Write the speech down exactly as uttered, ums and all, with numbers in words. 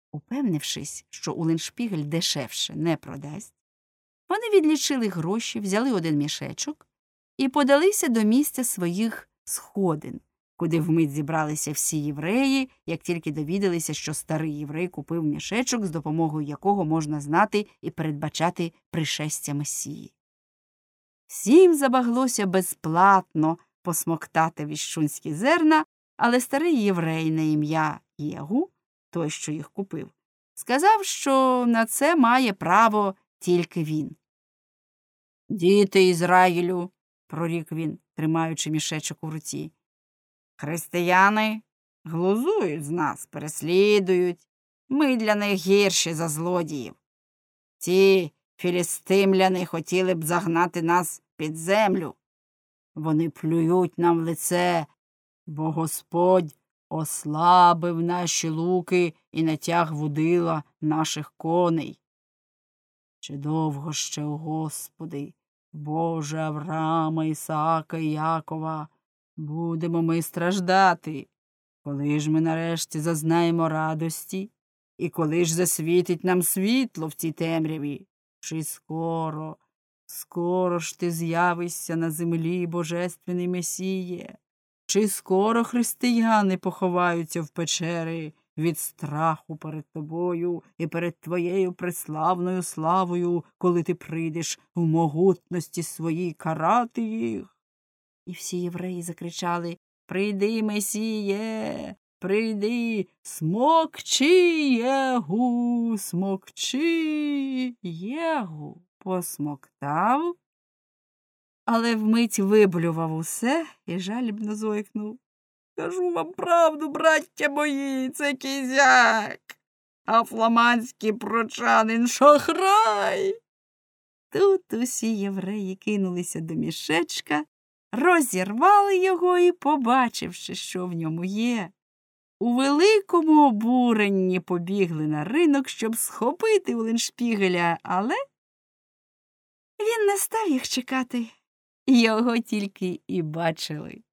Упевнившись, що Улленшпігель дешевше не продасть, вони відлічили гроші, взяли один мішечок і подалися до місця своїх сходин, куди вмить зібралися всі євреї, як тільки довідалися, що старий єврей купив мішечок, з допомогою якого можна знати і передбачати пришестя Месії. Всім забаглося безплатно посмоктати віщунські зерна, але старий єврей на ім'я Єгу, той, що їх купив, сказав, що на це має право тільки він. «Діти Ізраїлю», – прорік він, тримаючи мішечок у руці, – «християни глузують з нас, переслідують. Ми для них гірші за злодіїв. Ті філістимляни хотіли б загнати нас під землю. Вони плюють нам в лице, бо Господь ослабив наші луки і натяг вудила наших коней. Чи довго ще, о Господи, Боже Авраама, Ісаака і Якова, будемо ми страждати? Коли ж ми нарешті зазнаємо радості? І коли ж засвітить нам світло в цій темряві? Чи скоро, скоро ж ти з'явишся на землі, Божественний Месіє? Чи скоро християни поховаються в печери від страху перед тобою і перед твоєю преславною славою, коли ти прийдеш в могутності своїй карати їх? І всі євреї закричали: «Прийди, Месіє! Прийди, смокчи, Єгу, смокчи!» Єгу посмоктав, але вмить виблював усе і жалібно зойкнув: «Кажу вам правду, браття мої, це кізяк, а фламандський прочанин шахрай!» Тут усі євреї кинулися до мішечка, розірвали його і, побачивши, що в ньому є, у великому обуренні побігли на ринок, щоб схопити Улленшпігеля, але він не став їх чекати. Його тільки і бачили.